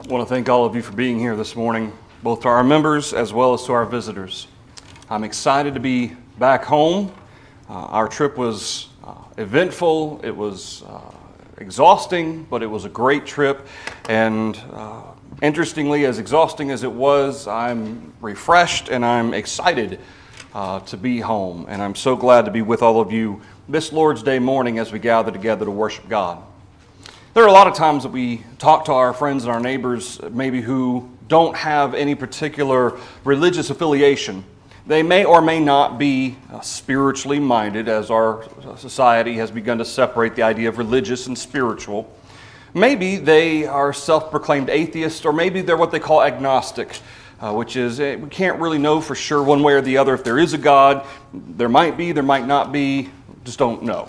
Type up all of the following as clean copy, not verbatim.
I want to thank all of you for being here this morning, both to our members as well as to our visitors. I'm excited to be back home. Our trip was eventful, it was exhausting, but it was a great trip. And interestingly, as exhausting as it was, I'm refreshed and I'm excited to be home. And I'm so glad to be with all of you this Lord's Day morning as we gather together to worship God. There are a lot of times that we talk to our friends and our neighbors, maybe who don't have any particular religious affiliation. They may or may not be spiritually minded, as our society has begun to separate the idea of religious and spiritual. Maybe they are self-proclaimed atheists, or maybe they're what they call agnostic, which is we can't really know for sure one way or the other if there is a God. There might be, there might not be, just don't know.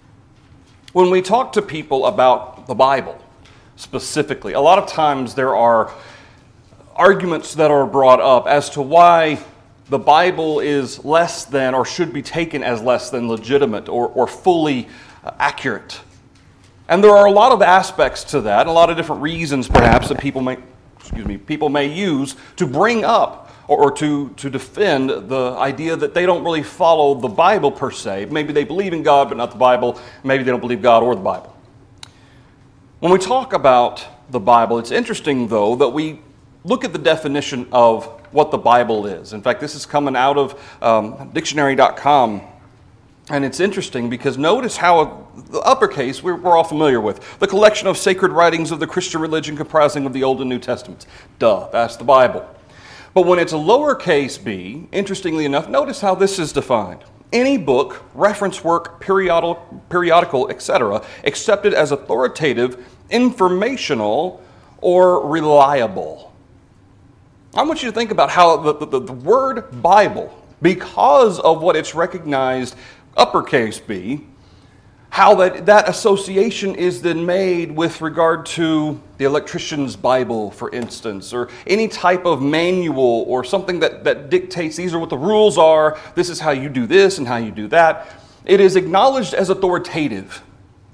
When we talk to people about the Bible specifically, a lot of times there are arguments that are brought up as to why the Bible is less than or should be taken as less than legitimate or fully accurate. And there are a lot of aspects to that, a lot of different reasons perhaps that people may use to bring up or to defend the idea that they don't really follow the Bible per se. Maybe they believe in God but not the Bible. Maybe they don't believe God or the Bible. When we talk about the Bible, it's interesting though that we look at the definition of what the Bible is. In fact, this is coming out of dictionary.com. And it's interesting because notice how the uppercase we're all familiar with. The collection of sacred writings of the Christian religion comprising of the Old and New Testaments. Duh, that's the Bible. But when it's a lowercase b, interestingly enough, notice how this is defined. Any book, reference work, periodical, etc., accepted as authoritative, informational, or reliable. I want you to think about how the word Bible, because of what it's recognized uppercase B, how that association is then made with regard to the electrician's Bible, for instance, or any type of manual or something that dictates these are what the rules are, this is how you do this and how you do that. It is acknowledged as authoritative.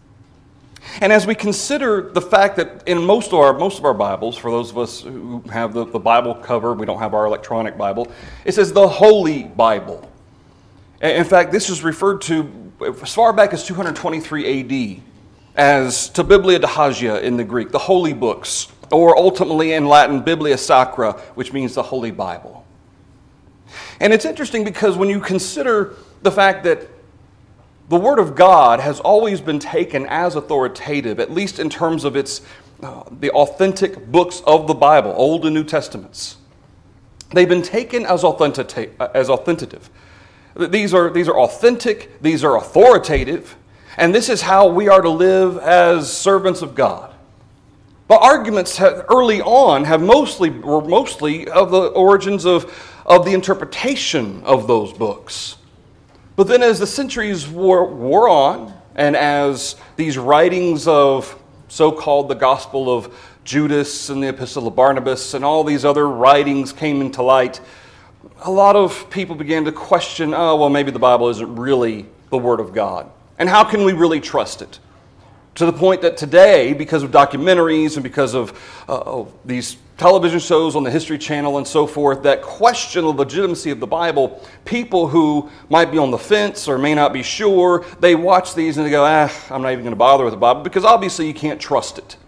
And as we consider the fact that in most of our Bibles, for those of us who have the Bible cover, we don't have our electronic Bible, it says the Holy Bible. In fact, this is referred to as far back as 223 AD as to Biblia de Hagia in the Greek, the holy books, or ultimately in Latin, Biblia Sacra, which means the Holy Bible. And it's interesting because when you consider the fact that the Word of God has always been taken as authoritative, at least in terms of its the authentic books of the Bible, Old and New Testaments. They've been taken as authentative. These are authentic, these are authoritative, and this is how we are to live as servants of God. But arguments early on were mostly of the origins of the interpretation of those books. But then as the centuries wore on, and as these writings of so-called the Gospel of Judas and the Epistle of Barnabas and all these other writings came into light, a lot of people began to question, maybe the Bible isn't really the Word of God. And how can we really trust it? To the point that today, because of documentaries and because of these television shows on the History Channel and so forth, that question the legitimacy of the Bible, people who might be on the fence or may not be sure, they watch these and they go, I'm not even going to bother with the Bible because obviously you can't trust it.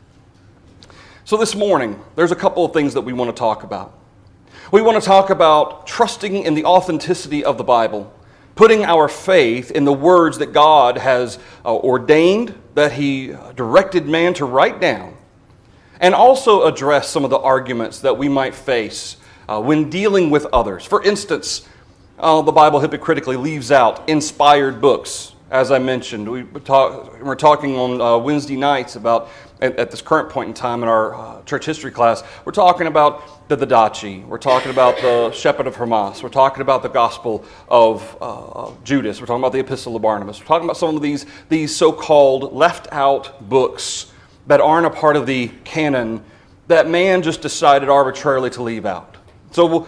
So this morning, there's a couple of things that we want to talk about. We want to talk about trusting in the authenticity of the Bible, putting our faith in the words that God has ordained, that He directed man to write down, and also address some of the arguments that we might face when dealing with others. For instance, the Bible hypocritically leaves out inspired books. As I mentioned, we're talking on Wednesday nights about, at this current point in time in our church history class, we're talking about the Didache, we're talking about the Shepherd of Hermas, we're talking about the Gospel of Judas, we're talking about the Epistle of Barnabas, we're talking about some of these so-called left-out books that aren't a part of the canon that man just decided arbitrarily to leave out. So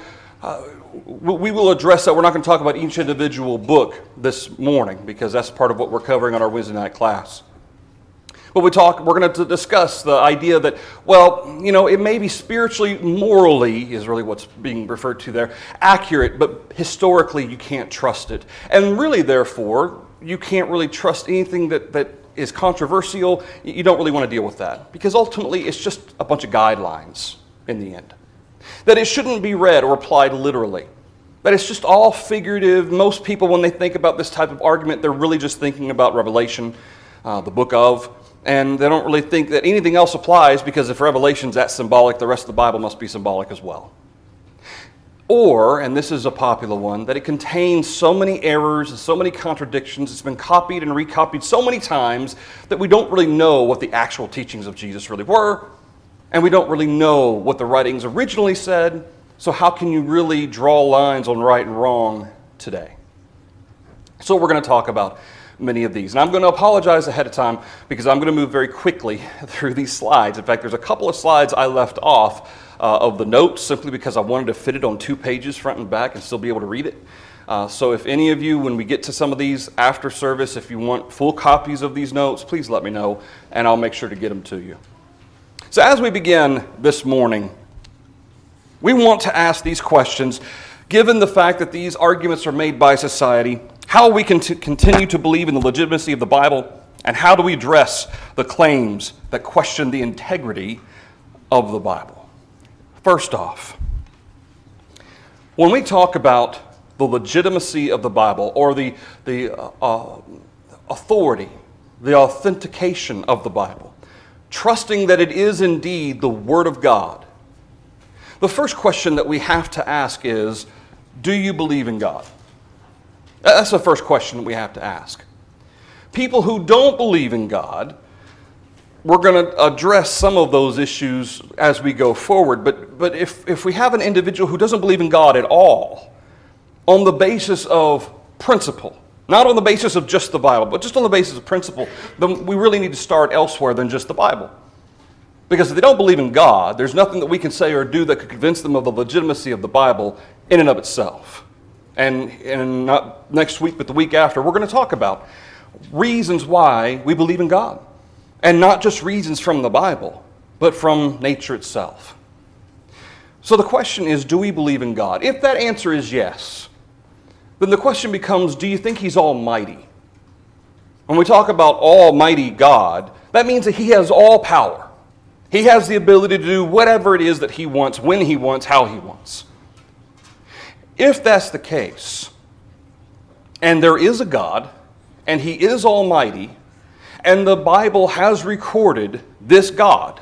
we will address that. We're not going to talk about each individual book this morning because that's part of what we're covering on our Wednesday night class. We're going to discuss the idea that, well, it may be spiritually, morally, is really what's being referred to there, accurate, but historically you can't trust it. And really, therefore, you can't really trust anything that is controversial. You don't really want to deal with that, because ultimately it's just a bunch of guidelines in the end. That it shouldn't be read or applied literally. That it's just all figurative. Most people, when they think about this type of argument, they're really just thinking about Revelation, the book of, and they don't really think that anything else applies, because if Revelation's that symbolic, the rest of the Bible must be symbolic as well. Or, and this is a popular one, that it contains so many errors and so many contradictions, it's been copied and recopied so many times that we don't really know what the actual teachings of Jesus really were, and we don't really know what the writings originally said, so how can you really draw lines on right and wrong today? So we're going to talk about many of these. And I'm going to apologize ahead of time because I'm going to move very quickly through these slides. In fact, there's a couple of slides I left off of the notes simply because I wanted to fit it on 2 pages front and back and still be able to read it. So if any of you, when we get to some of these after service, if you want full copies of these notes, please let me know and I'll make sure to get them to you. So as we begin this morning, we want to ask these questions, given the fact that these arguments are made by society. How we can continue to believe in the legitimacy of the Bible, and how do we address the claims that question the integrity of the Bible? First off, when we talk about the legitimacy of the Bible, or the authority, the authentication of the Bible, trusting that it is indeed the Word of God, the first question that we have to ask is, do you believe in God? That's the first question that we have to ask. People who don't believe in God, we're going to address some of those issues as we go forward. But if we have an individual who doesn't believe in God at all, on the basis of principle, not on the basis of just the Bible, but just on the basis of principle, then we really need to start elsewhere than just the Bible. Because if they don't believe in God, there's nothing that we can say or do that could convince them of the legitimacy of the Bible in and of itself. And not next week, but the week after, we're going to talk about reasons why we believe in God. And not just reasons from the Bible, but from nature itself. So the question is, do we believe in God? If that answer is yes, then the question becomes, do you think He's almighty? When we talk about almighty God, that means that He has all power. He has the ability to do whatever it is that He wants, when He wants, how He wants. If that's the case, and there is a God, and He is almighty, and the Bible has recorded this God,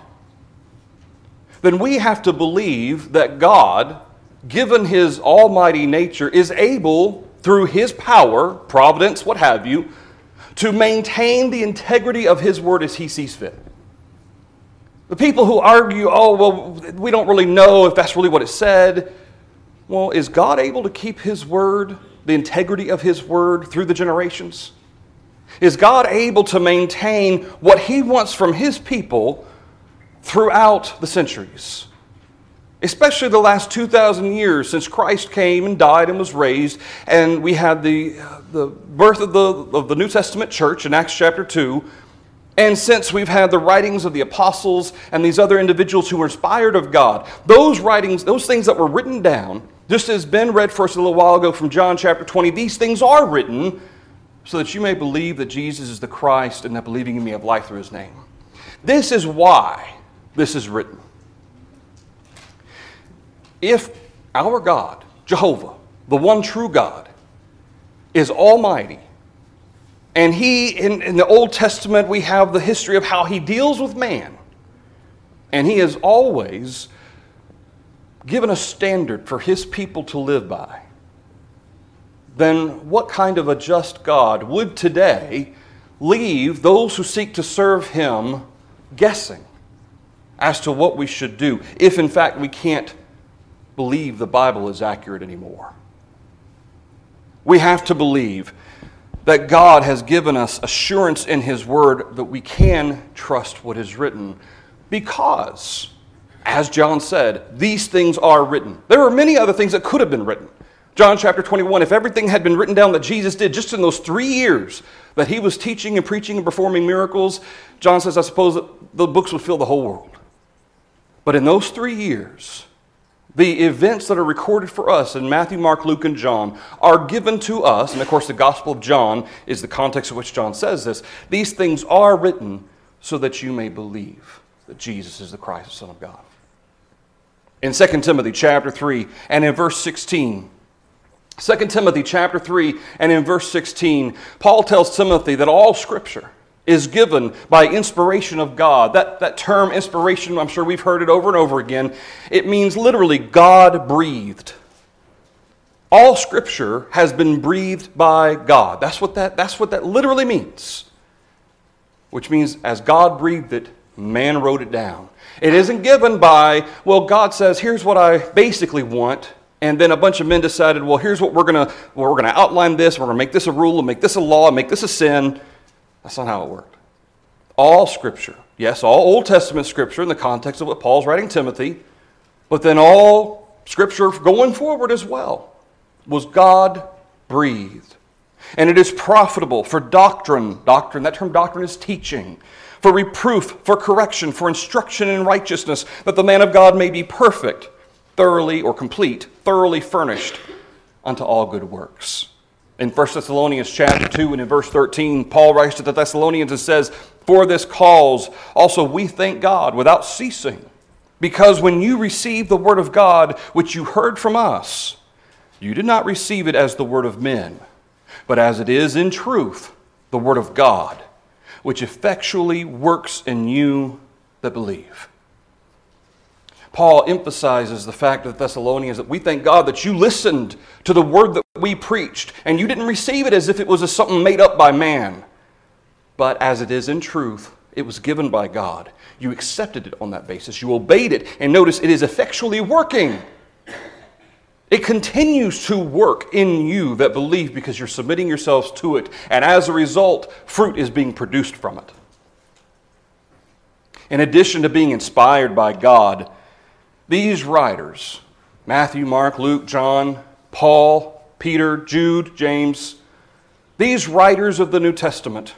then we have to believe that God, given His almighty nature, is able, through His power, providence, what have you, to maintain the integrity of His word as He sees fit. The people who argue, oh, well, we don't really know if that's really what it said. Well, is God able to keep His word, the integrity of His word through the generations? Is God able to maintain what He wants from His people throughout the centuries? Especially the last 2,000 years since Christ came and died and was raised, and we had the birth of the New Testament church in Acts chapter 2, and since we've had the writings of the apostles and these other individuals who were inspired of God, those writings, those things that were written down, just as Ben read for us a little while ago from John chapter 20, these things are written so that you may believe that Jesus is the Christ and that believing in me have life through His name. This is why this is written. If our God, Jehovah, the one true God, is almighty, and He, in the Old Testament, we have the history of how He deals with man, and He has always given a standard for His people to live by, then what kind of a just God would today leave those who seek to serve Him guessing as to what we should do, if in fact we can't believe the Bible is accurate anymore? We have to believe that God has given us assurance in His Word that we can trust what is written because, as John said, these things are written. There are many other things that could have been written. John chapter 21, if everything had been written down that Jesus did just in those 3 years that he was teaching and preaching and performing miracles, John says, I suppose that the books would fill the whole world. But in those 3 years, the events that are recorded for us in Matthew, Mark, Luke, and John are given to us, and of course the Gospel of John is the context in which John says this. These things are written so that you may believe that Jesus is the Christ, the Son of God. In 2 Timothy chapter 3 and in verse 16, 2 Timothy chapter 3 and in verse 16, Paul tells Timothy that all Scripture is given by inspiration of God. That term inspiration, I'm sure we've heard it over and over again. It means literally God-breathed. All Scripture has been breathed by God. That's what that literally means. Which means as God breathed it, man wrote it down. It isn't given by, well, God says, here's what I basically want, and then a bunch of men decided, well, here's what we're going to outline this, we're going to make this a rule, and make this a law, and make this a sin. That's not how it worked. All Scripture, yes, all Old Testament Scripture in the context of what Paul's writing Timothy, but then all Scripture going forward as well was God-breathed. And it is profitable for doctrine, that term doctrine is teaching, for reproof, for correction, for instruction in righteousness, that the man of God may be perfect, thoroughly or complete, thoroughly furnished unto all good works. In 1 Thessalonians chapter 2 and in verse 13, Paul writes to the Thessalonians and says, for this cause also we thank God without ceasing, because when you received the word of God, which you heard from us, you did not receive it as the word of men, but as it is in truth, the word of God, which effectually works in you that believe. Paul emphasizes the fact of the Thessalonians that we thank God that you listened to the word that we preached, and you didn't receive it as if it was something made up by man, but as it is in truth, it was given by God. You accepted it on that basis. You obeyed it, and notice it is effectually working. It continues to work in you that believe because you're submitting yourselves to it, and as a result, fruit is being produced from it. In addition to being inspired by God, these writers, Matthew, Mark, Luke, John, Paul, Peter, Jude, James, these writers of the New Testament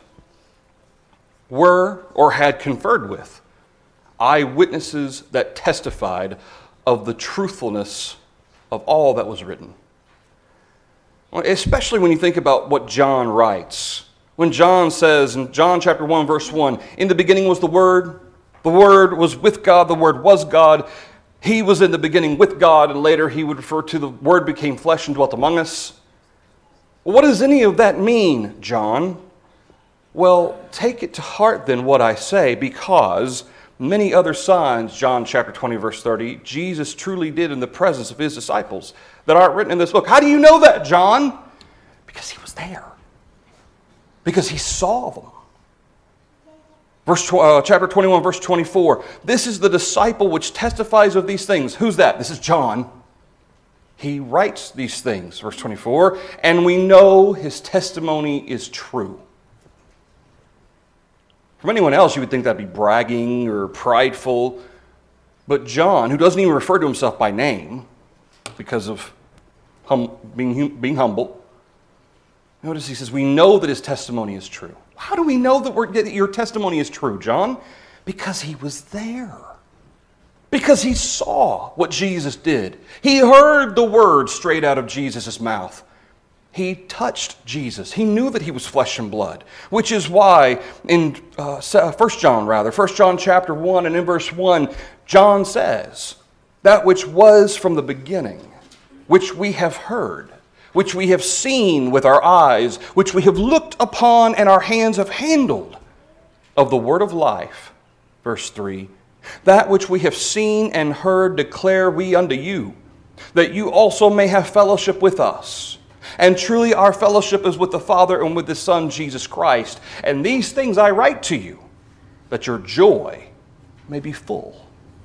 were or had conferred with eyewitnesses that testified of the truthfulness of all that was written. Especially when you think about what John writes. When John says in John chapter 1, verse 1, in the beginning was the Word was with God, the Word was God, He was in the beginning with God, and later he would refer to the Word became flesh and dwelt among us. Well, what does any of that mean, John? Well, take it to heart then what I say, because many other signs, John chapter 20, verse 30, Jesus truly did in the presence of his disciples that aren't written in this book. How do you know that, John? Because he was there. Because he saw them. Chapter 21, verse 24. This is the disciple which testifies of these things. Who's that? This is John. He writes these things, verse 24, and we know his testimony is true. From anyone else, you would think that'd be bragging or prideful. But John, who doesn't even refer to himself by name because of being humble, notice he says, we know that his testimony is true. How do we know that your testimony is true, John? Because he was there. Because he saw what Jesus did. He heard the words straight out of Jesus' mouth. He touched Jesus. He knew that he was flesh and blood, which is why in 1 John chapter 1 and in verse 1, John says, that which was from the beginning, which we have heard, which we have seen with our eyes, which we have looked upon and our hands have handled, of the word of life. Verse 3, that which we have seen and heard declare we unto you, that you also may have fellowship with us. And truly our fellowship is with the Father and with the Son, Jesus Christ. And these things I write to you, that your joy may be full.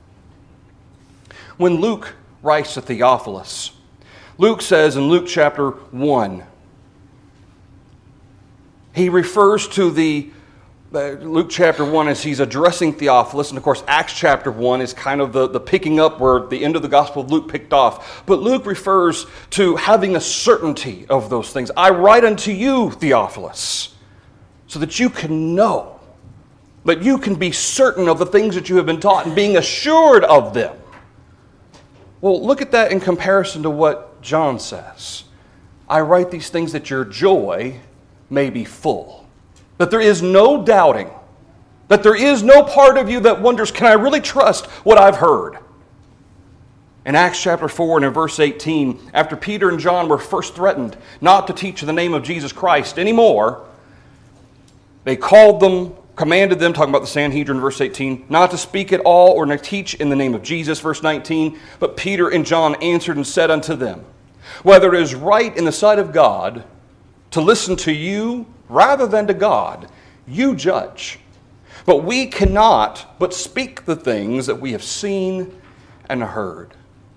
When Luke writes to Theophilus, Luke says in Luke chapter 1, he refers to the Luke chapter 1 as he's addressing Theophilus, and of course Acts chapter 1 is kind of the picking up where the end of the Gospel of Luke picked off. But Luke refers to having a certainty of those things. I write unto you, Theophilus, so that you can know, that you can be certain of the things that you have been taught and being assured of them. Well, look at that in comparison to what John says. I write these things that your joy may be full. That there is no doubting. That there is no part of you that wonders, can I really trust what I've heard? In Acts chapter 4 and in verse 18, after Peter and John were first threatened not to teach in the name of Jesus Christ anymore, they commanded them, talking about the Sanhedrin, verse 18, not to speak at all or to teach in the name of Jesus, verse 19. But Peter and John answered and said unto them, whether it is right in the sight of God to listen to you rather than to God, you judge. But we cannot but speak the things that we have seen and heard.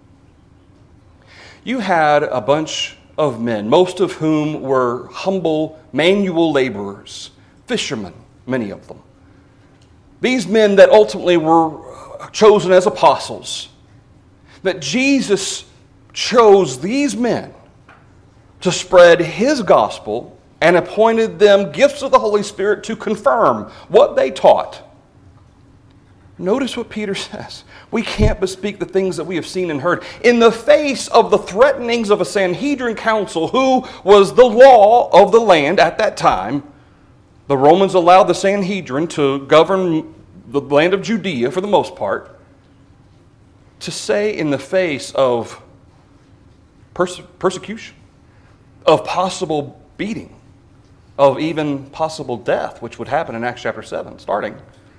You had a bunch of men, most of whom were humble manual laborers, fishermen, many of them. These men that ultimately were chosen as apostles, that Jesus chose these men to spread his gospel and appointed them gifts of the Holy Spirit to confirm what they taught. Notice what Peter says. We can't but speak the things that we have seen and heard. In the face of the threatenings of a Sanhedrin council, who was the law of the land at that time, the Romans allowed the Sanhedrin to govern the land of Judea for the most part. To say in the face of persecution, of possible beating, of even possible death, which would happen in Acts chapter 7, starting,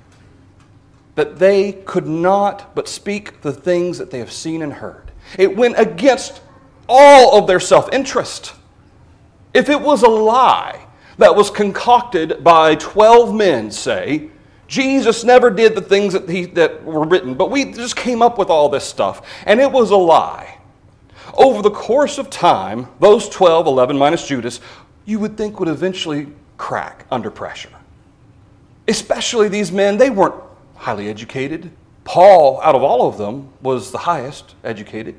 that they could not but speak the things that they have seen and heard. It went against all of their self-interest. If it was a lie that was concocted by 12 men, say, Jesus never did the things that were written, but we just came up with all this stuff, and it was a lie. Over the course of time, those 12, 11 minus Judas, you would think would eventually crack under pressure. Especially these men, they weren't highly educated. Paul, out of all of them, was the highest educated.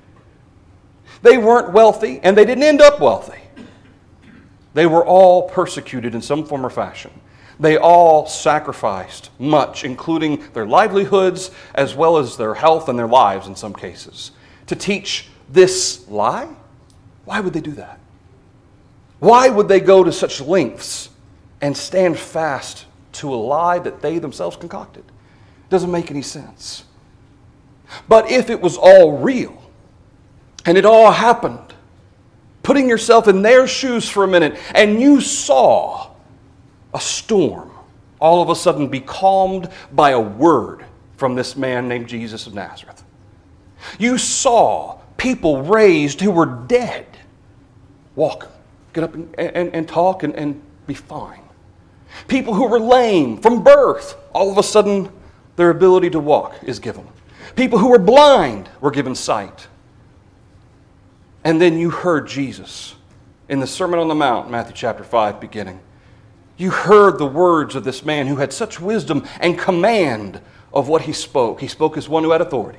They weren't wealthy, and they didn't end up wealthy. They were all persecuted in some form or fashion. They all sacrificed much, including their livelihoods, as well as their health and their lives in some cases, to teach this lie? Why would they do that? Why would they go to such lengths and stand fast to a lie that they themselves concocted? Doesn't make any sense. But if it was all real, and it all happened, putting yourself in their shoes for a minute, and you saw a storm all of a sudden be calmed by a word from this man named Jesus of Nazareth. You saw people raised who were dead walk, get up and talk and be fine. People who were lame from birth, all of a sudden their ability to walk is given. People who were blind were given sight. And then you heard Jesus in the Sermon on the Mount, Matthew chapter 5 beginning. You heard the words of this man who had such wisdom and command of what he spoke. He spoke as one who had authority.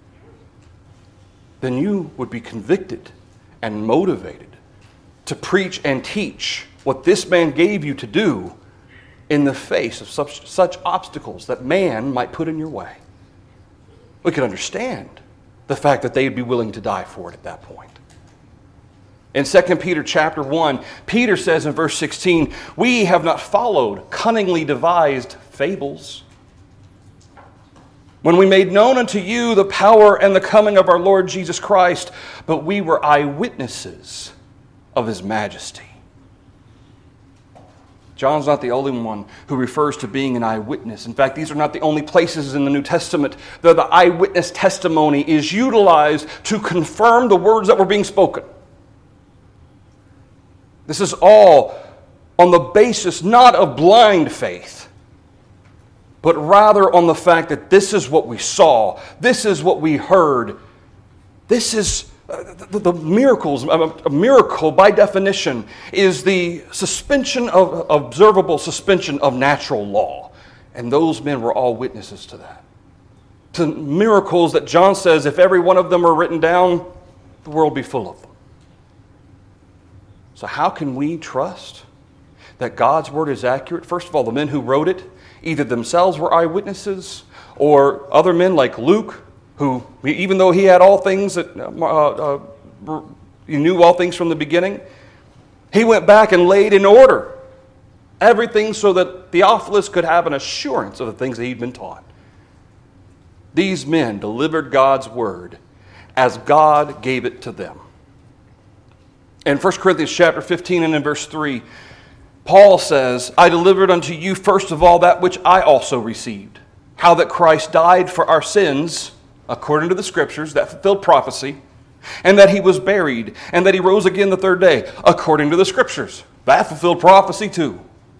Then you would be convicted and motivated to preach and teach what this man gave you to do in the face of such obstacles that man might put in your way. We could understand the fact that they'd be willing to die for it at that point. In 2 Peter chapter 1, Peter says in verse 16, we have not followed cunningly devised fables, when we made known unto you the power and the coming of our Lord Jesus Christ, but we were eyewitnesses of his majesty. John's not the only one who refers to being an eyewitness. In fact, these are not the only places in the New Testament that the eyewitness testimony is utilized to confirm the words that were being spoken. This is all on the basis not of blind faith, but rather on the fact that this is what we saw, this is what we heard, this is The miracles, a miracle by definition is the suspension of observable suspension of natural law. And those men were all witnesses to that. To miracles that John says, if every one of them were written down, the world would be full of them. So how can we trust that God's word is accurate? First of all, the men who wrote it, either themselves were eyewitnesses, or other men like Luke, who, even though he had all things that he knew all things from the beginning, he went back and laid in order everything so that Theophilus could have an assurance of the things that he'd been taught. These men delivered God's word as God gave it to them. In 1 Corinthians chapter 15 and in verse 3, Paul says, I delivered unto you first of all that which I also received, how that Christ died for our sins, according to the Scriptures, that fulfilled prophecy, and that he was buried, and that he rose again the third day, according to the Scriptures. That fulfilled prophecy too.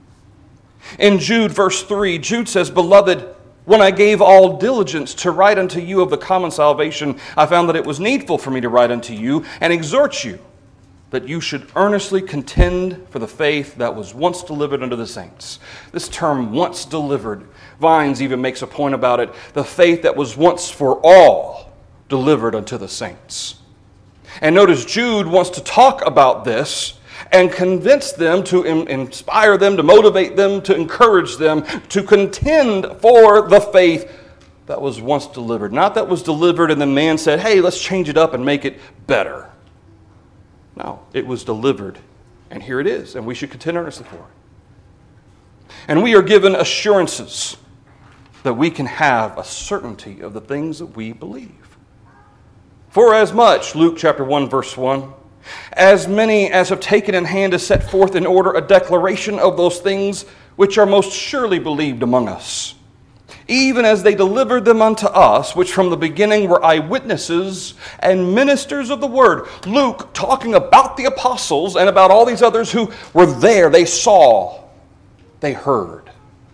In Jude, verse 3, Jude says, Beloved, when I gave all diligence to write unto you of the common salvation, I found that it was needful for me to write unto you and exhort you that you should earnestly contend for the faith that was once delivered unto the saints. This term, once delivered, Vines even makes a point about it, the faith that was once for all delivered unto the saints. And notice Jude wants to talk about this and convince them, to inspire them, to motivate them, to encourage them, to contend for the faith that was once delivered. Not that was delivered and then man said, hey, let's change it up and make it better. No, it was delivered, and here it is, and we should contend earnestly for it. And we are given assurances that we can have a certainty of the things that we believe. For as much, Luke chapter 1, verse 1, as many as have taken in hand to set forth in order a declaration of those things which are most surely believed among us, even as they delivered them unto us, which from the beginning were eyewitnesses and ministers of the word. Luke talking about the apostles and about all these others who were there. They saw, they heard.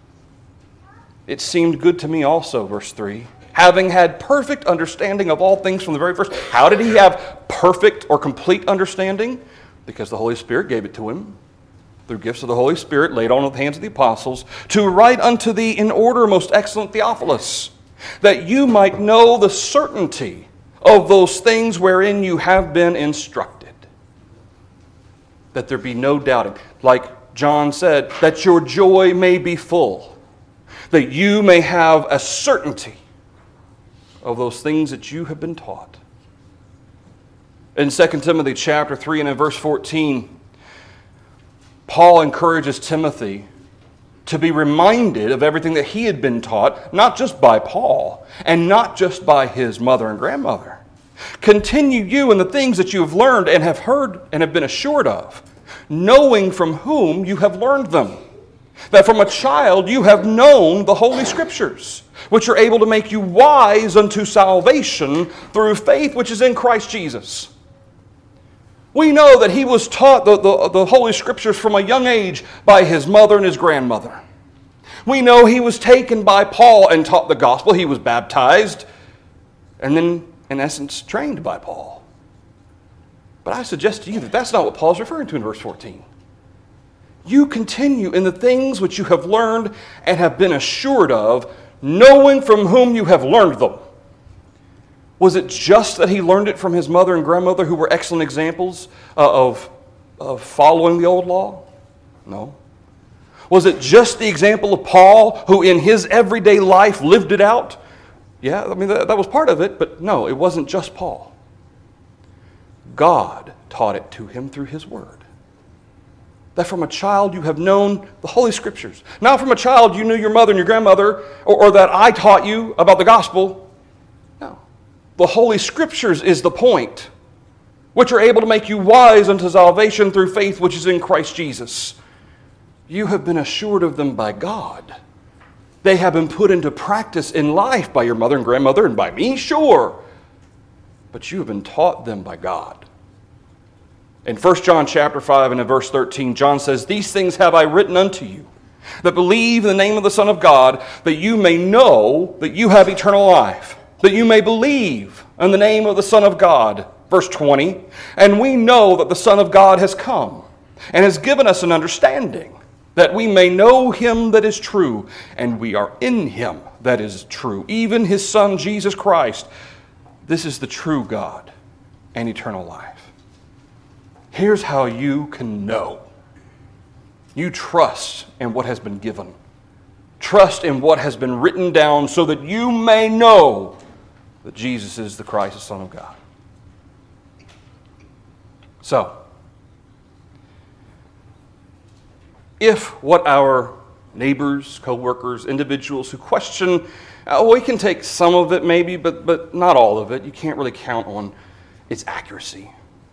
It seemed good to me also, verse 3, having had perfect understanding of all things from the very first. How did he have perfect or complete understanding? Because the Holy Spirit gave it to him. Through gifts of the Holy Spirit laid on with the hands of the apostles, to write unto thee in order, most excellent Theophilus, that you might know the certainty of those things wherein you have been instructed. That there be no doubting. Like John said, that your joy may be full. That you may have a certainty of those things that you have been taught. In 2 Timothy chapter 3 and in verse 14, Paul encourages Timothy to be reminded of everything that he had been taught, not just by Paul, and not just by his mother and grandmother. Continue you in the things that you have learned and have heard and have been assured of, knowing from whom you have learned them. That from a child you have known the Holy Scriptures, which are able to make you wise unto salvation through faith which is in Christ Jesus. We know that he was taught the Holy Scriptures from a young age by his mother and his grandmother. We know he was taken by Paul and taught the gospel. He was baptized and then, in essence, trained by Paul. But I suggest to you that that's not what Paul's referring to in verse 14. You continue in the things which you have learned and have been assured of, knowing from whom you have learned them. Was it just that he learned it from his mother and grandmother, who were excellent examples of following the old law? No. Was it just the example of Paul, who in his everyday life lived it out? Yeah, I mean, that was part of it, but no, it wasn't just Paul. God taught it to him through his word. That from a child you have known the Holy Scriptures. Not from a child you knew your mother and your grandmother, or that I taught you about the gospel. No. The Holy Scriptures is the point, which are able to make you wise unto salvation through faith which is in Christ Jesus. You have been assured of them by God. They have been put into practice in life by your mother and grandmother and by me, sure. But you have been taught them by God. In 1 John chapter 5 and in verse 13, John says, "These things have I written unto you, that believe in the name of the Son of God, that you may know that you have eternal life, that you may believe in the name of the Son of God, Verse 20, and we know that the Son of God has come and has given us an understanding, that we may know him that is true, and we are in him that is true, even his Son, Jesus Christ. This is the true God and eternal life. Here's how you can know. You trust in what has been given. Trust in what has been written down so that you may know that Jesus is the Christ, the Son of God. So, if what our neighbors, co-workers, individuals who question, we can take some of it maybe, but not all of it. You can't really count on its accuracy.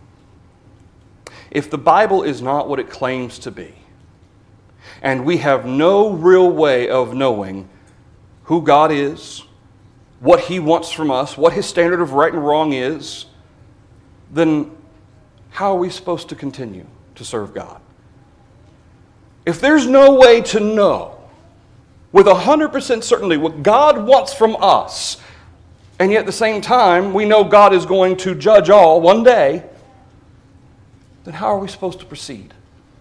If the Bible is not what it claims to be, and we have no real way of knowing who God is, what he wants from us, what his standard of right and wrong is, then how are we supposed to continue to serve God? If there's no way to know with 100% certainty what God wants from us, and yet at the same time we know God is going to judge all one day, then how are we supposed to proceed?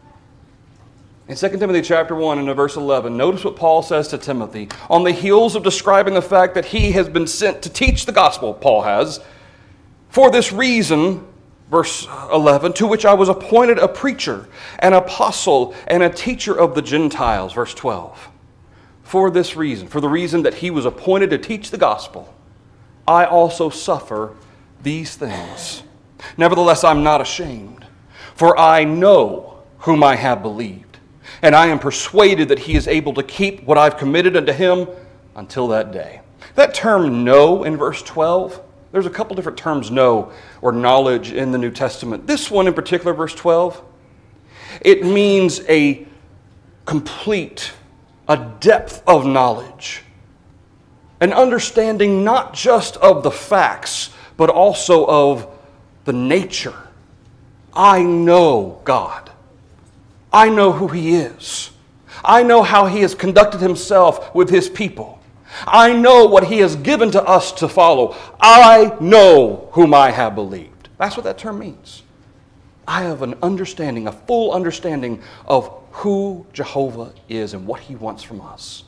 In 2 Timothy chapter 1 and verse 11, notice what Paul says to Timothy. On the heels of describing the fact that he has been sent to teach the gospel, Paul has, for this reason, verse 11, to which I was appointed a preacher, an apostle, and a teacher of the Gentiles, verse 12. For this reason, for the reason that he was appointed to teach the gospel, I also suffer these things. Nevertheless, I'm not ashamed, for I know whom I have believed. And I am persuaded that he is able to keep what I've committed unto him until that day. That term know in verse 12, there's a couple different terms know or knowledge in the New Testament. This one in particular, verse 12, it means a complete, a depth of knowledge. An understanding not just of the facts, but also of the nature. I know God. I know who he is. I know how he has conducted himself with his people. I know what he has given to us to follow. I know whom I have believed. That's what that term means. I have an understanding, a full understanding of who Jehovah is and what he wants from us.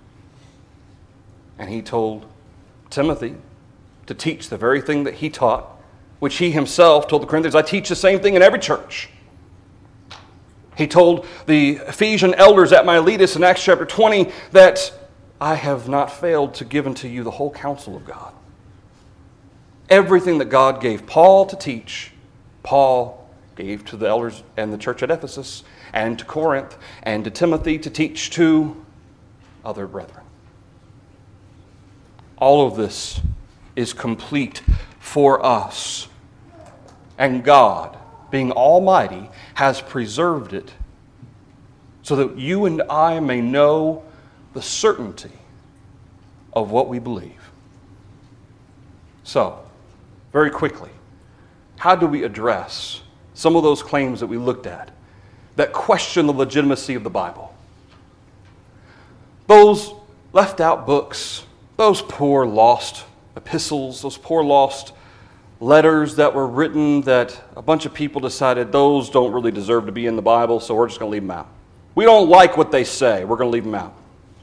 And he told Timothy to teach the very thing that he taught, which he himself told the Corinthians, I teach the same thing in every church. He told the Ephesian elders at Miletus in Acts chapter 20 that I have not failed to give unto you the whole counsel of God. Everything that God gave Paul to teach, Paul gave to the elders and the church at Ephesus and to Corinth and to Timothy to teach to other brethren. All of this is complete for us. And God, being almighty, has preserved it so that you and I may know the certainty of what we believe. So, very quickly, how do we address some of those claims that we looked at that question the legitimacy of the Bible? Those left out books, those poor lost epistles, those poor lost letters that were written that a bunch of people decided those don't really deserve to be in the Bible, so we're just going to leave them out. We don't like what they say. We're going to leave them out.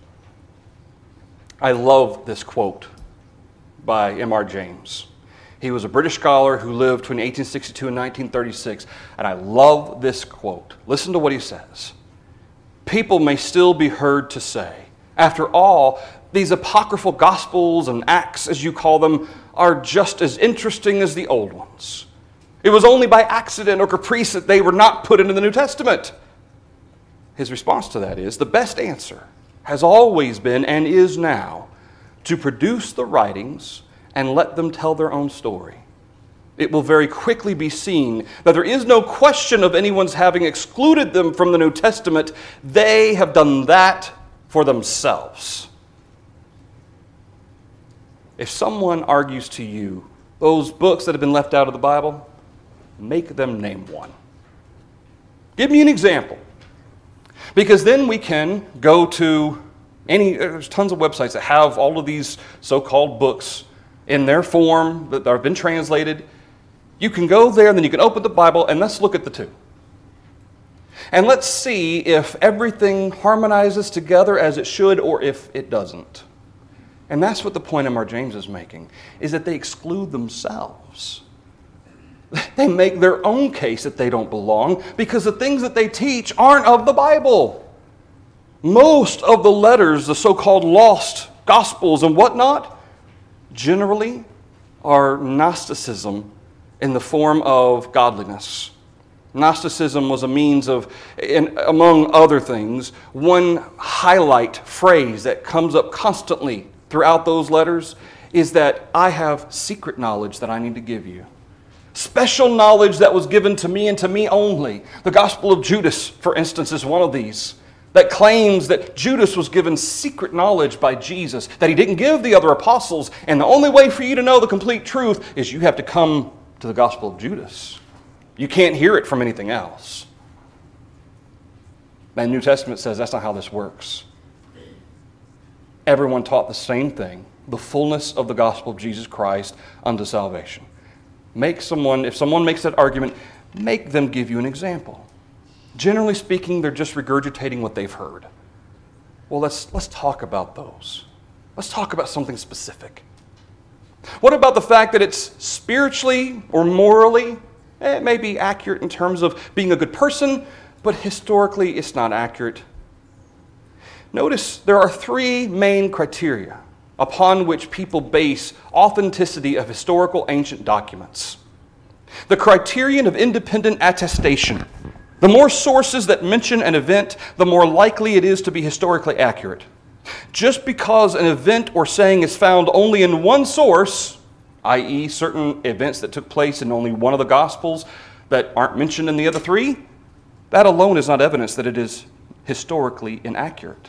I love this quote by M.R. James. He was a British scholar who lived between 1862 and 1936, and I love this quote. Listen to what he says. People may still be heard to say, after all, these apocryphal gospels and acts, as you call them, are just as interesting as the old ones. It was only by accident or caprice that they were not put into the New Testament. His response to that is, the best answer has always been and is now to produce the writings and let them tell their own story. It will very quickly be seen that there is no question of anyone's having excluded them from the New Testament. They have done that for themselves. If someone argues to you those books that have been left out of the Bible, make them name one. Give me an example. Because then we can go to there's tons of websites that have all of these so-called books in their form that have been translated. You can go there and then you can open the Bible and let's look at the two. And let's see if everything harmonizes together as it should or if it doesn't. And that's what the point M.R. James is making, is that they exclude themselves. They make their own case that they don't belong because the things that they teach aren't of the Bible. Most of the letters, the so-called lost Gospels and whatnot, generally are Gnosticism in the form of godliness. Gnosticism was a means of, among other things, one highlight phrase that comes up constantly throughout those letters is that I have secret knowledge that I need to give you. Special knowledge that was given to me and to me only. The Gospel of Judas, for instance, is one of these that claims that Judas was given secret knowledge by Jesus that he didn't give the other apostles, and the only way for you to know the complete truth is you have to come to the Gospel of Judas. You can't hear it from anything else. The New Testament says that's not how this works. Everyone taught the same thing, the fullness of the gospel of Jesus Christ unto salvation. If someone makes that argument, make them give you an example. Generally speaking, they're just regurgitating what they've heard. Well, let's talk about those. Let's talk about something specific. What about the fact that it's spiritually or morally, it may be accurate in terms of being a good person, but historically it's not accurate. Notice there are three main criteria upon which people base authenticity of historical ancient documents. The criterion of independent attestation. The more sources that mention an event, the more likely it is to be historically accurate. Just because an event or saying is found only in one source, i.e. certain events that took place in only one of the Gospels that aren't mentioned in the other three, that alone is not evidence that it is historically inaccurate.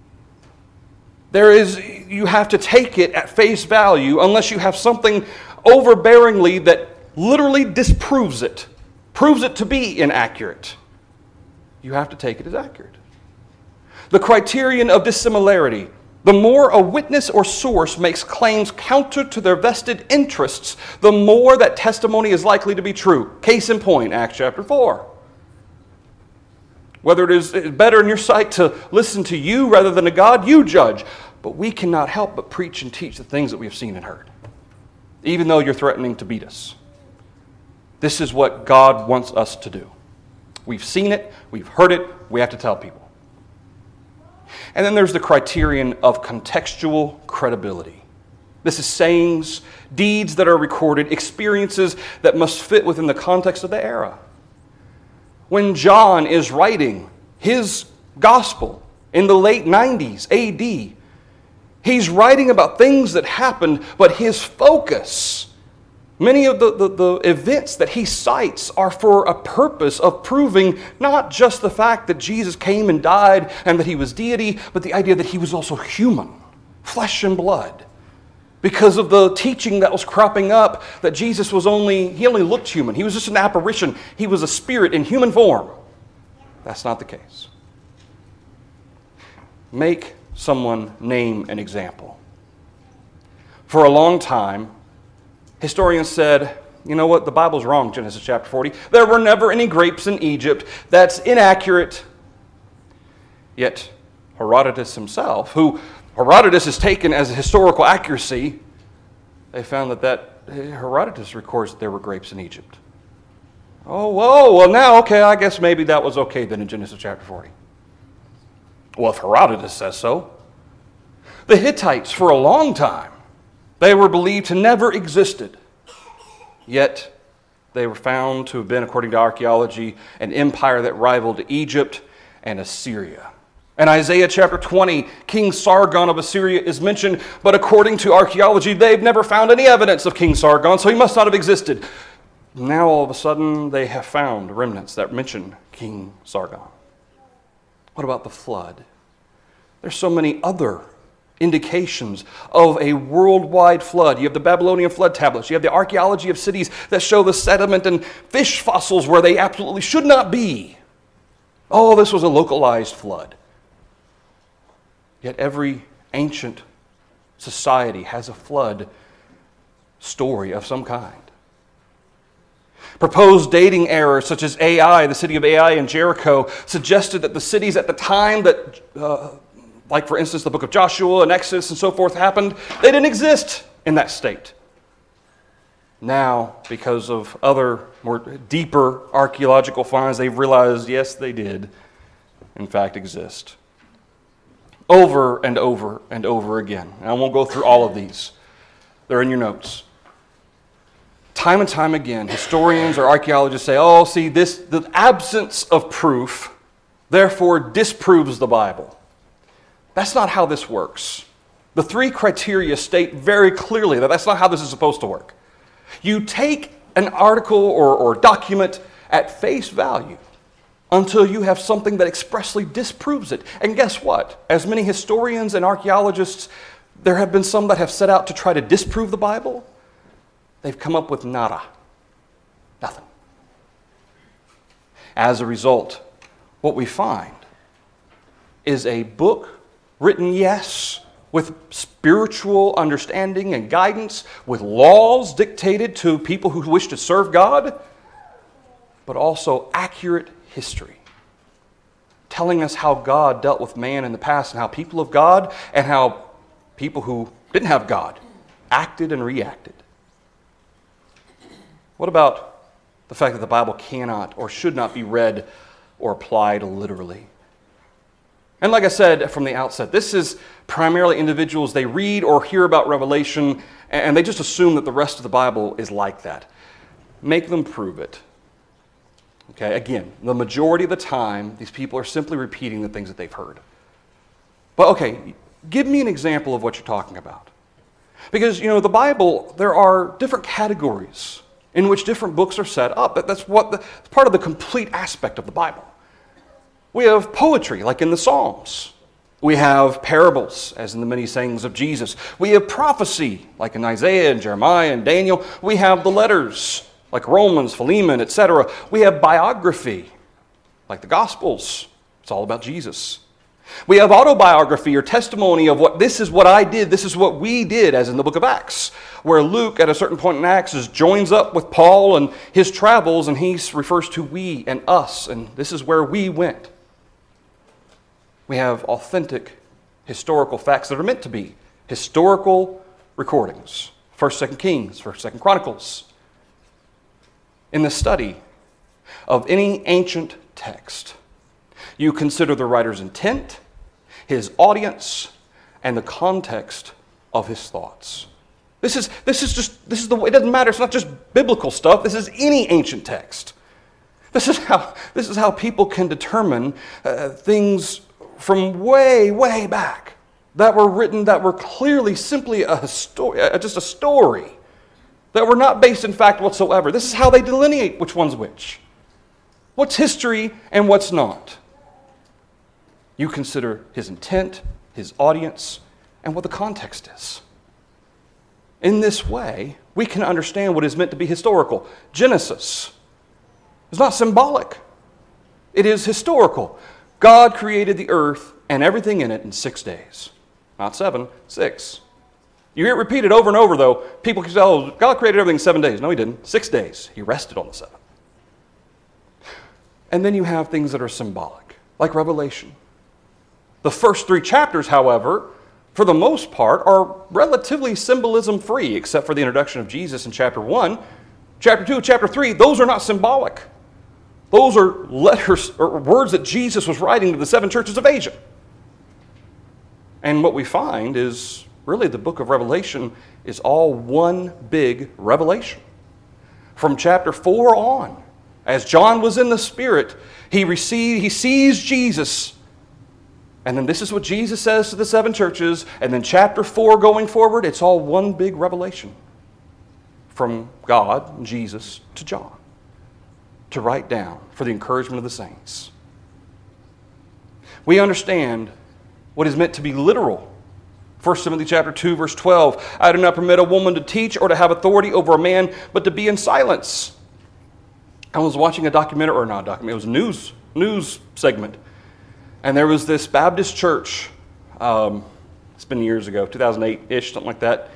You have to take it at face value unless you have something overbearingly that literally disproves it, proves it to be inaccurate. You have to take it as accurate. The criterion of dissimilarity. The more a witness or source makes claims counter to their vested interests, the more that testimony is likely to be true. Case in point, Acts chapter 4. Whether it is better in your sight to listen to you rather than to God, you judge. But we cannot help but preach and teach the things that we have seen and heard, even though you're threatening to beat us. This is what God wants us to do. We've seen it, we've heard it, we have to tell people. And then there's the criterion of contextual credibility. This is sayings, deeds that are recorded, experiences that must fit within the context of the era. When John is writing his gospel in the late 90s AD, he's writing about things that happened, but his focus, many of the events that he cites are for a purpose of proving not just the fact that Jesus came and died and that he was deity, but the idea that he was also human, flesh and blood. Because of the teaching that was cropping up that Jesus he only looked human. He was just an apparition. He was a spirit in human form. That's not the case. Make someone name an example. For a long time, historians said, you know what, the Bible's wrong, Genesis chapter 40. There were never any grapes in Egypt. That's inaccurate. Yet Herodotus himself, who Herodotus is taken as a historical accuracy, they found that Herodotus records that there were grapes in Egypt. Oh, whoa, well now, okay, I guess maybe that was okay then in Genesis chapter 40. Well, if Herodotus says so. The Hittites, for a long time, they were believed to never existed. Yet, they were found to have been, according to archaeology, an empire that rivaled Egypt and Assyria. In Isaiah chapter 20, King Sargon of Assyria is mentioned, but according to archaeology, they've never found any evidence of King Sargon, so he must not have existed. Now, all of a sudden, they have found remnants that mention King Sargon. What about the flood? There's so many other indications of a worldwide flood. You have the Babylonian flood tablets. You have the archaeology of cities that show the sediment and fish fossils where they absolutely should not be. Oh, this was a localized flood. Yet every ancient society has a flood story of some kind. Proposed dating errors such as Ai, the city of Ai in Jericho, suggested that the cities at the time that, like for instance the book of Joshua and Exodus and so forth happened, they didn't exist in that state. Now, because of other more deeper archaeological finds, they've realized, yes, they did, in fact, exist. Over and over and over again. And I won't go through all of these. They're in your notes. Time and time again, historians or archaeologists say, oh, see, the absence of proof, therefore disproves the Bible. That's not how this works. The three criteria state very clearly that that's not how this is supposed to work. You take an article or document at face value until you have something that expressly disproves it. And guess what? As many historians and archaeologists, there have been some that have set out to try to disprove the Bible. They've come up with nada. Nothing. As a result, what we find is a book written, yes, with spiritual understanding and guidance, with laws dictated to people who wish to serve God, but also accurate history, telling us how God dealt with man in the past and how people of God and how people who didn't have God acted and reacted. What about the fact that the Bible cannot or should not be read or applied literally? And like I said from the outset, this is primarily individuals, they read or hear about Revelation and they just assume that the rest of the Bible is like that. Make them prove it. Okay, again, the majority of the time, these people are simply repeating the things that they've heard. But okay, give me an example of what you're talking about. Because, the Bible, there are different categories in which different books are set up. That's part of the complete aspect of the Bible. We have poetry, like in the Psalms. We have parables, as in the many sayings of Jesus. We have prophecy, like in Isaiah and Jeremiah and Daniel. We have the letters, like Romans, Philemon, etc. We have biography, like the Gospels. It's all about Jesus. We have autobiography or testimony of this is what I did, this is what we did, as in the book of Acts, where Luke at a certain point in Acts joins up with Paul and his travels, and he refers to we and us, and this is where we went. We have authentic historical facts that are meant to be historical recordings. 1st, 2nd Kings, 1st, 2nd Chronicles. In the study of any ancient text, you consider the writer's intent, his audience, and the context of his thoughts. This is the way. It doesn't matter. It's not just biblical stuff. This is any ancient text. This is how people can determine things from way, way back that were written that were clearly simply just a story that were not based in fact whatsoever. This is how they delineate which one's which. What's history and what's not. You consider his intent, his audience, and what the context is. In this way, we can understand what is meant to be historical. Genesis is not symbolic. It is historical. God created the earth and everything in it in 6 days. Not 7, 6. You hear it repeated over and over, though. People can say, oh, God created everything in 7 days. No, he didn't. 6 days. He rested on the 7th. And then you have things that are symbolic, like Revelation. The first 3 chapters, however, for the most part, are relatively symbolism-free, except for the introduction of Jesus in chapter 1. Chapter 2, chapter 3, those are not symbolic. Those are letters or words that Jesus was writing to the 7 churches of Asia. And what we find is really the book of Revelation is all one big revelation. From chapter 4 on, as John was in the Spirit, he sees Jesus. And then this is what Jesus says to the 7 churches. And then chapter 4 going forward, it's all one big revelation. From God, Jesus, to John. To write down for the encouragement of the saints. We understand what is meant to be literal. 1 Timothy chapter 2, verse 12. I do not permit a woman to teach or to have authority over a man, but to be in silence. I was watching a documentary, or not a documentary, it was a news segment. And there was this Baptist church, it's been years ago, 2008-ish, something like that.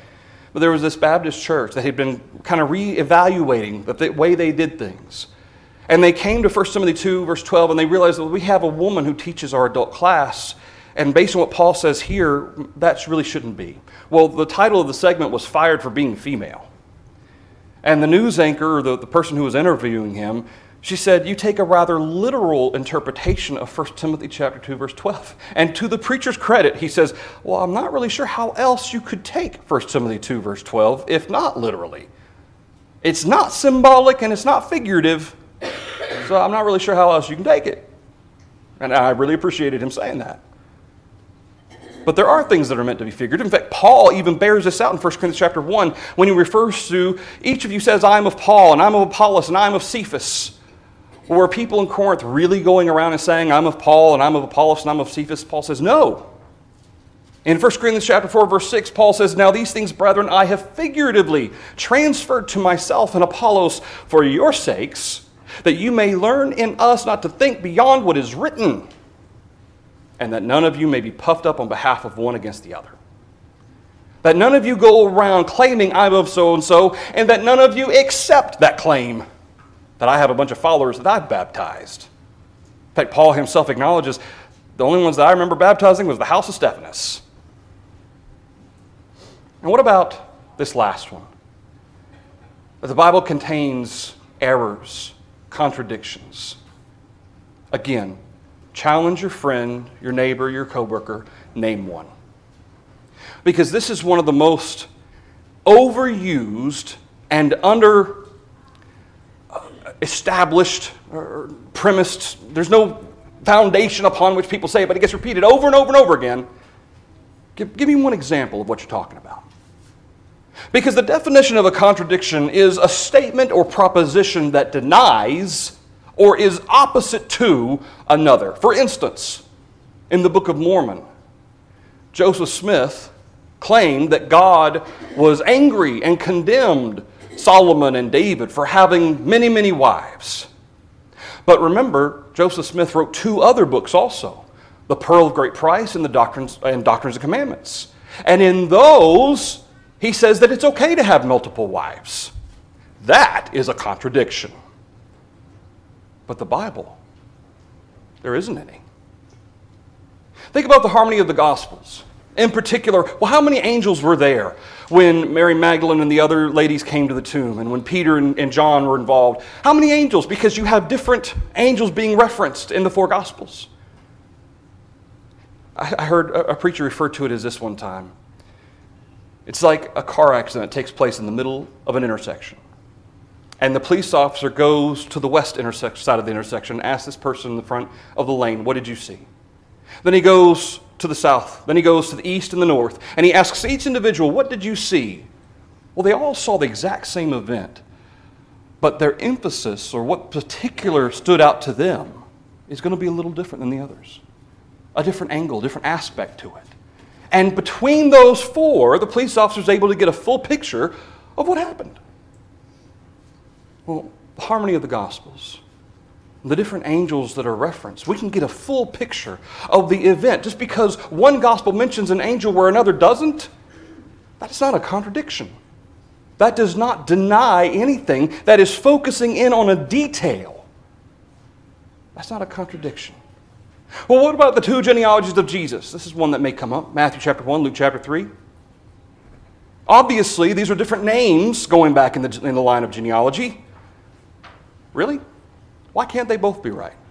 But there was this Baptist church that had been kind of re-evaluating the way they did things. And they came to 1 Timothy 2, verse 12, and they realized that we have a woman who teaches our adult class. And based on what Paul says here, that really shouldn't be. Well, the title of the segment was Fired for Being Female. And the news anchor, or the person who was interviewing him, she said, you take a rather literal interpretation of 1 Timothy chapter 2, verse 12. And to the preacher's credit, he says, well, I'm not really sure how else you could take 1 Timothy 2, verse 12, if not literally. It's not symbolic and it's not figurative, so I'm not really sure how else you can take it. And I really appreciated him saying that. But there are things that are meant to be figurative. In fact, Paul even bears this out in 1 Corinthians chapter 1 when he refers to, each of you says, I am of Paul, and I am of Apollos, and I am of Cephas. Were people in Corinth really going around and saying, I'm of Paul, and I'm of Apollos, and I'm of Cephas? Paul says, no. In 1 Corinthians chapter 4, verse 6, Paul says, now these things, brethren, I have figuratively transferred to myself and Apollos for your sakes, that you may learn in us not to think beyond what is written, and that none of you may be puffed up on behalf of one against the other. That none of you go around claiming I'm of so-and-so, and that none of you accept that claim, that I have a bunch of followers that I've baptized. In fact, Paul himself acknowledges the only ones that I remember baptizing was the house of Stephanas. And what about this last one? That the Bible contains errors, contradictions. Again, challenge your friend, your neighbor, your coworker, name one. Because this is one of the most overused and established or premised. There's no foundation upon which people say it, but it gets repeated over and over and over again. Give me one example of what you're talking about. Because the definition of a contradiction is a statement or proposition that denies or is opposite to another. For instance, in the Book of Mormon, Joseph Smith claimed that God was angry and condemned Solomon and David for having many, many wives. But remember, Joseph Smith wrote 2 other books also, The Pearl of Great Price and the Doctrines and Commandments. And in those, he says that it's okay to have multiple wives. That is a contradiction. But the Bible, there isn't any. Think about the harmony of the Gospels. In particular, well, how many angels were there when Mary Magdalene and the other ladies came to the tomb, and when Peter and John were involved? How many angels? Because you have different angels being referenced in the 4 Gospels. I heard a preacher refer to it as this one time. It's like a car accident that takes place in the middle of an intersection. And the police officer goes to the west side of the intersection and asks this person in the front of the lane, what did you see? Then he goes to the south. Then he goes to the east and the north. And he asks each individual, what did you see? Well, they all saw the exact same event. But their emphasis, or what particular stood out to them, is going to be a little different than the others. A different angle, different aspect to it. And between those 4, the police officer is able to get a full picture of what happened. Well, the harmony of the Gospels, the different angels that are referenced, we can get a full picture of the event. Just because one Gospel mentions an angel where another doesn't, that's not a contradiction. That does not deny anything. That is focusing in on a detail. That's not a contradiction. Well, what about the 2 genealogies of Jesus? This is one that may come up. Matthew chapter 1, Luke chapter 3. Obviously, these are different names going back in the line of genealogy. Really? Why can't they both be right?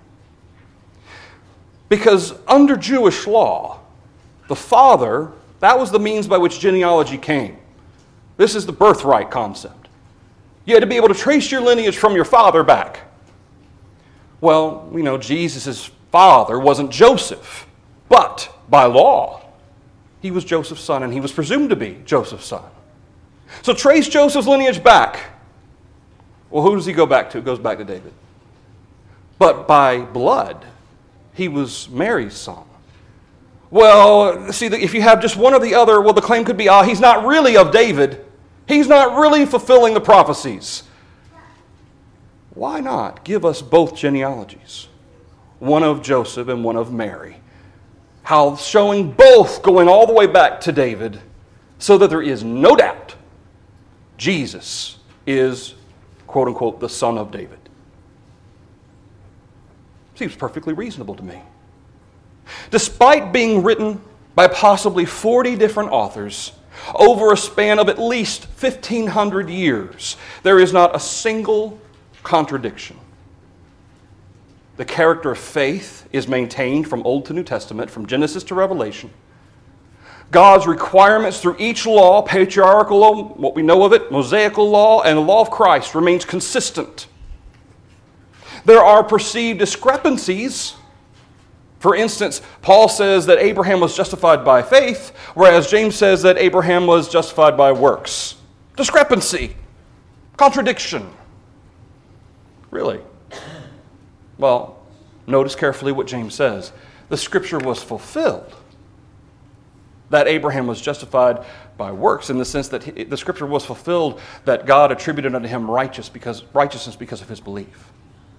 Because under Jewish law, the father, that was the means by which genealogy came. This is the birthright concept. You had to be able to trace your lineage from your father back. Well, we know Jesus' father wasn't Joseph, but by law, he was Joseph's son, and he was presumed to be Joseph's son. So trace Joseph's lineage back. Well, who does he go back to? It goes back to David. But by blood, he was Mary's son. Well, see, if you have just one or the other, well, the claim could be, he's not really of David. He's not really fulfilling the prophecies. Why not give us both genealogies? One of Joseph and one of Mary. How showing both going all the way back to David, so that there is no doubt Jesus is, quote unquote, the son of David. Seems perfectly reasonable to me. Despite being written by possibly 40 different authors over a span of at least 1,500 years, there is not a single contradiction. The character of faith is maintained from Old to New Testament, from Genesis to Revelation. God's requirements through each law, patriarchal law, what we know of it, Mosaical law, and the law of Christ remains consistent. There are perceived discrepancies. For instance, Paul says that Abraham was justified by faith, whereas James says that Abraham was justified by works. Discrepancy. Contradiction. Really? Well, notice carefully what James says. The scripture was fulfilled that Abraham was justified by works, in the sense that the scripture was fulfilled that God attributed unto him righteousness because of his belief.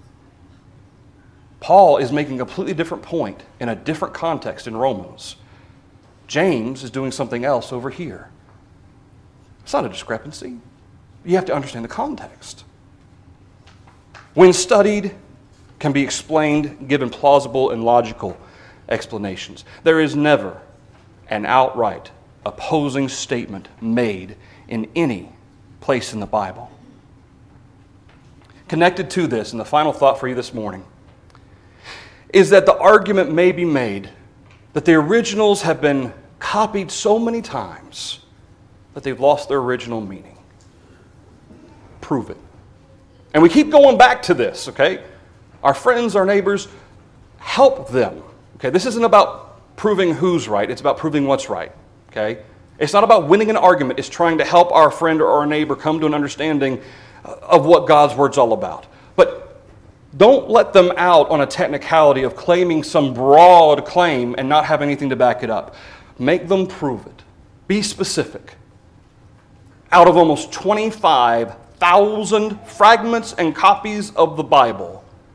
Paul is making a completely different point in a different context in Romans. James is doing something else over here. It's not a discrepancy. You have to understand the context. When studied, can be explained, given plausible and logical explanations. There is never an outright opposing statement made in any place in the Bible. Connected to this, and the final thought for you this morning, is that the argument may be made that the originals have been copied so many times that they've lost their original meaning. Prove it. And we keep going back to this, okay? Our friends, our neighbors, help them. Okay, this isn't about proving who's right, it's about proving what's right. Okay? It's not about winning an argument, it's trying to help our friend or our neighbor come to an understanding of what God's word's all about. But don't let them out on a technicality of claiming some broad claim and not have anything to back it up. Make them prove it. Be specific. Out of almost 25,000 fragments and copies of the Bible,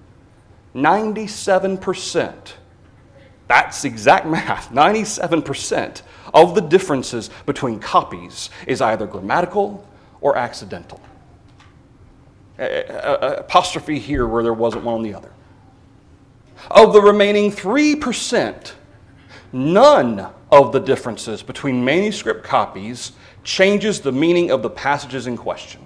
97%, that's exact math, 97% of the differences between copies is either grammatical or accidental. Apostrophe here where there wasn't one on the other. Of the remaining 3%, none of the differences between manuscript copies changes the meaning of the passages in question.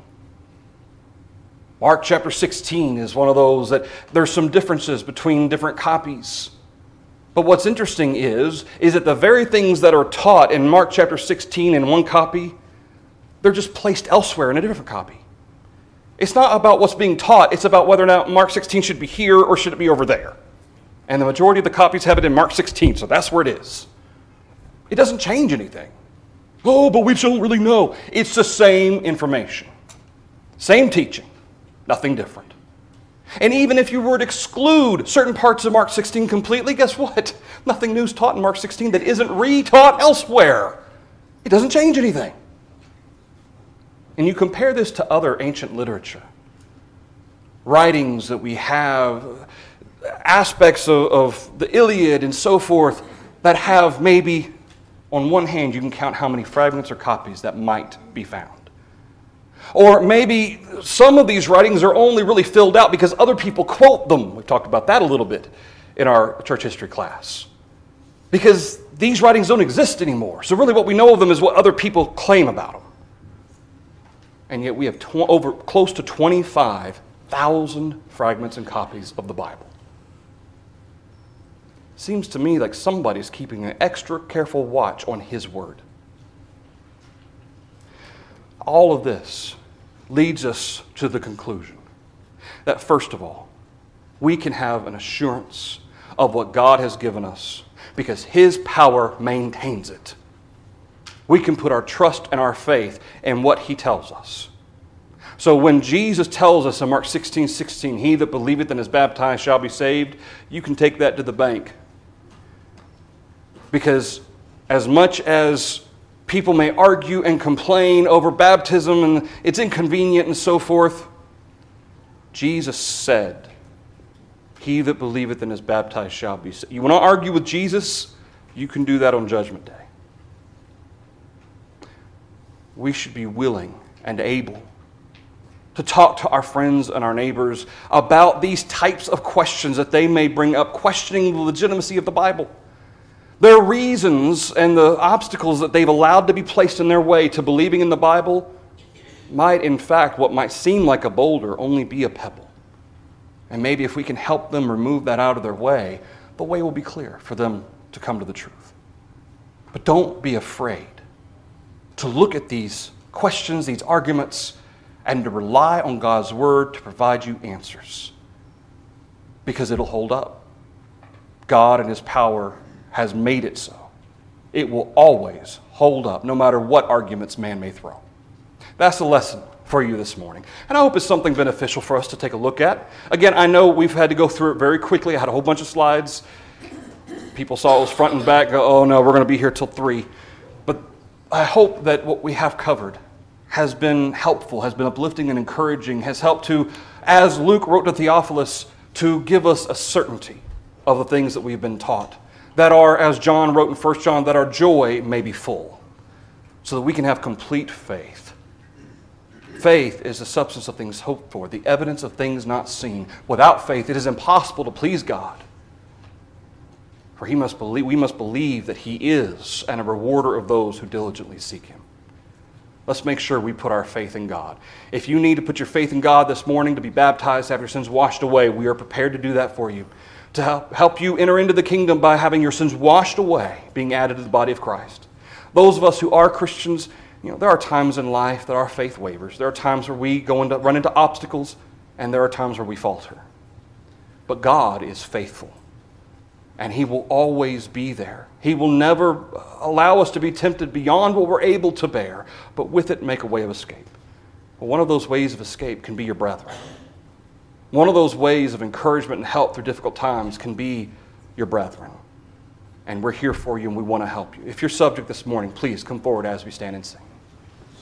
Mark chapter 16 is one of those that there's some differences between different copies. But what's interesting is that the very things that are taught in Mark chapter 16 in one copy, they're just placed elsewhere in a different copy. It's not about what's being taught, it's about whether or not Mark 16 should be here or should it be over there. And the majority of the copies have it in Mark 16, so that's where it is. It doesn't change anything. Oh, but we don't really know. It's the same information. Same teaching. Nothing different. And even if you were to exclude certain parts of Mark 16 completely, guess what? Nothing new is taught in Mark 16 that isn't re-taught elsewhere. It doesn't change anything. And you compare this to other ancient literature. Writings that we have, aspects of the Iliad and so forth that have maybe, on one hand, you can count how many fragments or copies that might be found. Or maybe some of these writings are only really filled out because other people quote them. We've talked about that a little bit in our church history class. Because these writings don't exist anymore. So really what we know of them is what other people claim about them. And yet we have over close to 25,000 fragments and copies of the Bible. Seems to me like somebody's keeping an extra careful watch on His Word. All of this leads us to the conclusion that, first of all, we can have an assurance of what God has given us because His power maintains it. We can put our trust and our faith in what He tells us. So when Jesus tells us in Mark 16:16, "He that believeth and is baptized shall be saved," you can take that to the bank. Because as much as people may argue and complain over baptism and it's inconvenient and so forth, Jesus said, "He that believeth and is baptized shall be saved." You want to argue with Jesus? You can do that on Judgment Day. We should be willing and able to talk to our friends and our neighbors about these types of questions that they may bring up, questioning the legitimacy of the Bible. Their reasons and the obstacles that they've allowed to be placed in their way to believing in the Bible might, in fact, what might seem like a boulder, only be a pebble. And maybe if we can help them remove that out of their way, the way will be clear for them to come to the truth. But don't be afraid to look at these questions, these arguments, and to rely on God's Word to provide you answers. Because it'll hold up. God and His power has made it so. It will always hold up, no matter what arguments man may throw. That's the lesson for you this morning. And I hope it's something beneficial for us to take a look at. Again, I know we've had to go through it very quickly. I had a whole bunch of slides. People saw it was front and back, go, oh no, we're going to be here till 3. But I hope that what we have covered has been helpful, has been uplifting and encouraging, has helped to, as Luke wrote to Theophilus, to give us a certainty of the things that we've been taught. That are, as John wrote in 1 John, that our joy may be full, so that we can have complete faith. Faith is the substance of things hoped for, the evidence of things not seen. Without faith, it is impossible to please God. For we must believe that He is and a rewarder of those who diligently seek Him. Let's make sure we put our faith in God. If you need to put your faith in God this morning to be baptized, to have your sins washed away, we are prepared to do that for you. To help you enter into the kingdom by having your sins washed away, being added to the body of Christ. Those of us who are Christians, there are times in life that our faith wavers. There are times where we run into obstacles, and there are times where we falter. But God is faithful, and He will always be there. He will never allow us to be tempted beyond what we're able to bear, but with it make a way of escape. Well, one of those ways of escape can be your brethren. One of those ways of encouragement and help through difficult times can be your brethren. And we're here for you and we want to help you. If you're subject this morning, please come forward as we stand and sing.